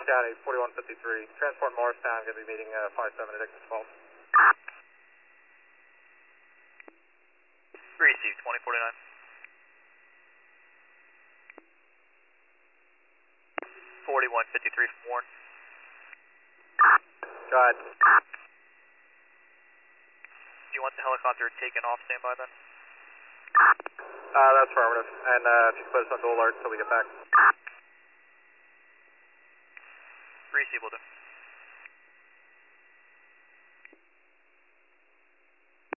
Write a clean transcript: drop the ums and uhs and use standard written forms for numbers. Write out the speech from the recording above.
County, 4153. Transport Morristown, going to be meeting 57 at Exit 12. Receive 2049. 4153 from Warren. Go ahead. Do you want the helicopter taken off standby then? That's affirmative. And if you can put us on dual alert until we get back. Receive will do.